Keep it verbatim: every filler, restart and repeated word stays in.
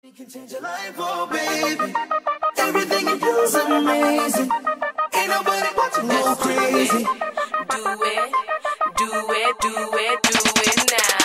It can change your life, oh baby. Everything you do is amazing. Ain't nobody watching go crazy. Do it, do it, do it, do it now.